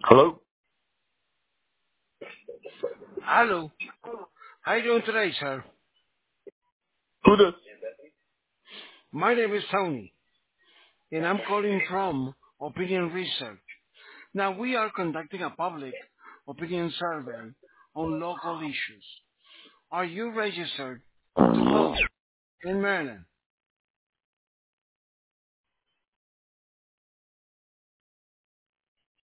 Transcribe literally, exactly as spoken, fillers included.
Hello? Hello. How are you doing today, sir? Who this? My name is Tony, and I'm calling from Opinion Research. Now, we are conducting a public opinion survey on local issues. Are you registered to vote in Maryland?